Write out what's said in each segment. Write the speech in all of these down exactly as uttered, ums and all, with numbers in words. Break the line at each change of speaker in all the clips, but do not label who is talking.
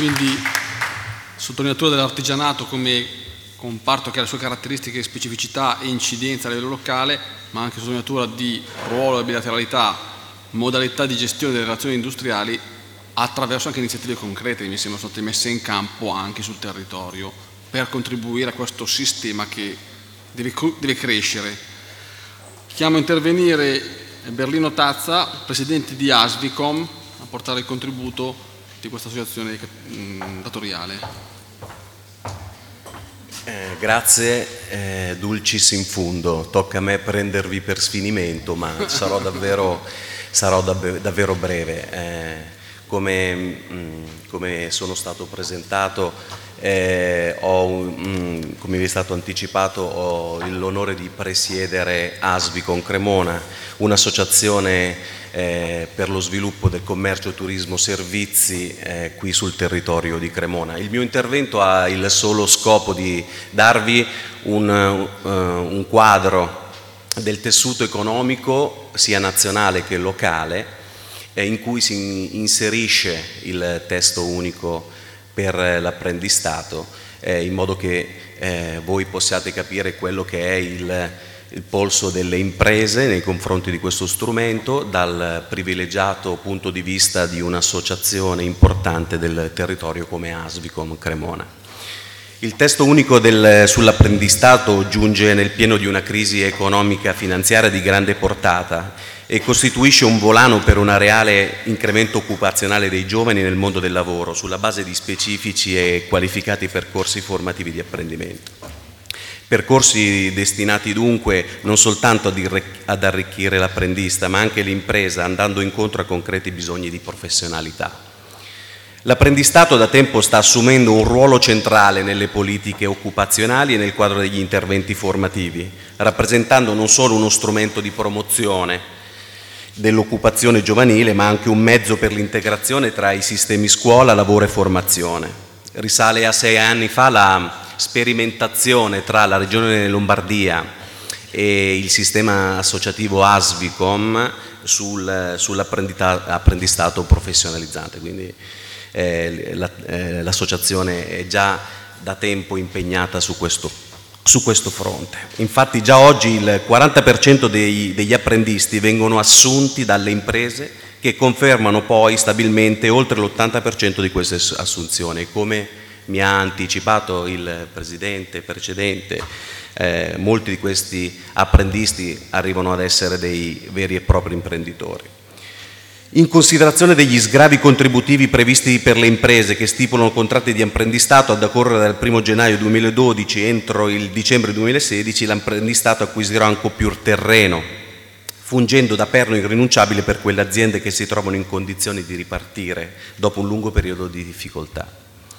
quindi sottolineatura dell'artigianato come comparto che ha le sue caratteristiche, specificità e incidenza a livello locale, ma anche sottolineatura di ruolo e bilateralità, modalità di gestione delle relazioni industriali attraverso anche iniziative concrete che mi sembrano state messe in campo anche sul territorio per contribuire a questo sistema che deve, deve crescere. Chiamo a intervenire Berlino Tazza, presidente di Asvicom, a portare il contributo di questa associazione datoriale.
Eh, grazie, eh, dulcis in fundo. Tocca a me prendervi per sfinimento, ma sarò davvero, sarò dav- davvero breve. Eh, come, mh, come sono stato presentato, eh, ho, mh, come vi è stato anticipato, ho l'onore di presiedere Asvicom Cremona, un'associazione Eh, per lo sviluppo del commercio, turismo, servizi eh, qui sul territorio di Cremona. Il mio intervento ha il solo scopo di darvi un, uh, un quadro del tessuto economico sia nazionale che locale eh, in cui si inserisce il testo unico per l'apprendistato eh, in modo che eh, voi possiate capire quello che è il il polso delle imprese nei confronti di questo strumento dal privilegiato punto di vista di un'associazione importante del territorio come Asvicom Cremona. Il testo unico del, sull'apprendistato giunge nel pieno di una crisi economica finanziaria di grande portata e costituisce un volano per un reale incremento occupazionale dei giovani nel mondo del lavoro sulla base di specifici e qualificati percorsi formativi di apprendimento. Percorsi destinati dunque non soltanto ad arricchire l'apprendista, ma anche l'impresa, andando incontro a concreti bisogni di professionalità. L'apprendistato da tempo sta assumendo un ruolo centrale nelle politiche occupazionali e nel quadro degli interventi formativi, rappresentando non solo uno strumento di promozione dell'occupazione giovanile, ma anche un mezzo per l'integrazione tra i sistemi scuola, lavoro e formazione. Risale a sei anni fa la sperimentazione tra la Regione Lombardia e il sistema associativo Asvicom sul, sull'apprendistato professionalizzante, quindi eh, la, eh, l'associazione è già da tempo impegnata su questo, su questo fronte. Infatti già oggi il quaranta per cento dei, degli apprendisti vengono assunti dalle imprese che confermano poi stabilmente oltre l'ottanta per cento di queste assunzioni. Come mi ha anticipato il presidente precedente, eh, molti di questi apprendisti arrivano ad essere dei veri e propri imprenditori. In considerazione degli sgravi contributivi previsti per le imprese che stipulano contratti di apprendistato a decorrere dal primo gennaio duemiladodici entro il dicembre duemilasedici, l'apprendistato acquisirà ancora più terreno, fungendo da perno irrinunciabile per quelle aziende che si trovano in condizioni di ripartire dopo un lungo periodo di difficoltà.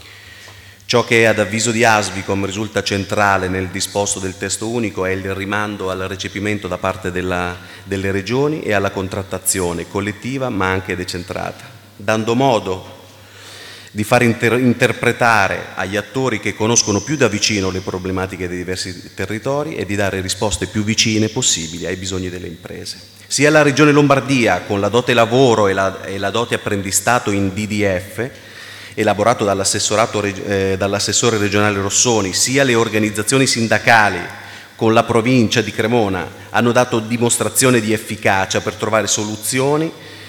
Ciò che ad avviso di Asvicom risulta centrale nel disposto del testo unico è il rimando al recepimento da parte della, delle regioni e alla contrattazione collettiva ma anche decentrata, dando modo di far inter- interpretare agli attori che conoscono più da vicino le problematiche dei diversi territori e di dare risposte più vicine possibili ai bisogni delle imprese. Sia la Regione Lombardia con la dote lavoro e la, e la dote apprendistato in D D F elaborato dall'assessorato, eh, dall'assessore regionale Rossoni, sia le organizzazioni sindacali con la provincia di Cremona hanno dato dimostrazione di efficacia per trovare soluzioni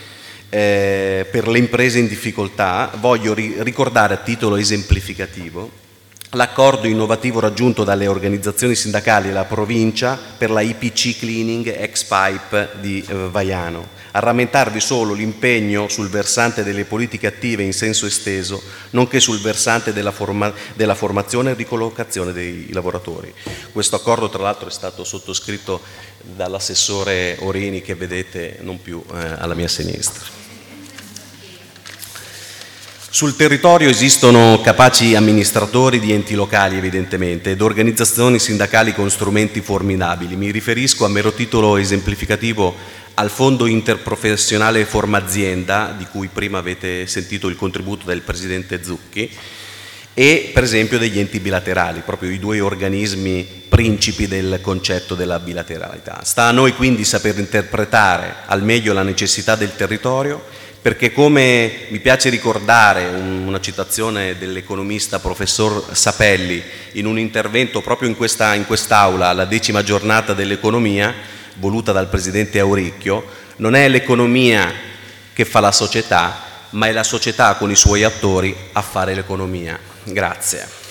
eh, per le imprese in difficoltà. Voglio ri- ricordare a titolo esemplificativo l'accordo innovativo raggiunto dalle organizzazioni sindacali e la provincia per la I P C Cleaning ex Pipe di eh, Vaiano. A rammentarvi solo l'impegno sul versante delle politiche attive in senso esteso, nonché sul versante della, forma, della formazione e ricollocazione dei lavoratori. Questo accordo tra l'altro è stato sottoscritto dall'assessore Orini che vedete non più eh, alla mia sinistra. Sul territorio esistono capaci amministratori di enti locali evidentemente ed organizzazioni sindacali con strumenti formidabili. Mi riferisco a mero titolo esemplificativo al Fondo Interprofessionale Forma Azienda, di cui prima avete sentito il contributo del Presidente Zucchi, e per esempio degli enti bilaterali, proprio i due organismi principi del concetto della bilateralità. Sta a noi quindi saper interpretare al meglio la necessità del territorio perché come mi piace ricordare una citazione dell'economista professor Sapelli in un intervento proprio in questa in quest'aula alla decima giornata dell'economia voluta dal presidente Auricchio, non è l'economia che fa la società, ma è la società con i suoi attori a fare l'economia. Grazie.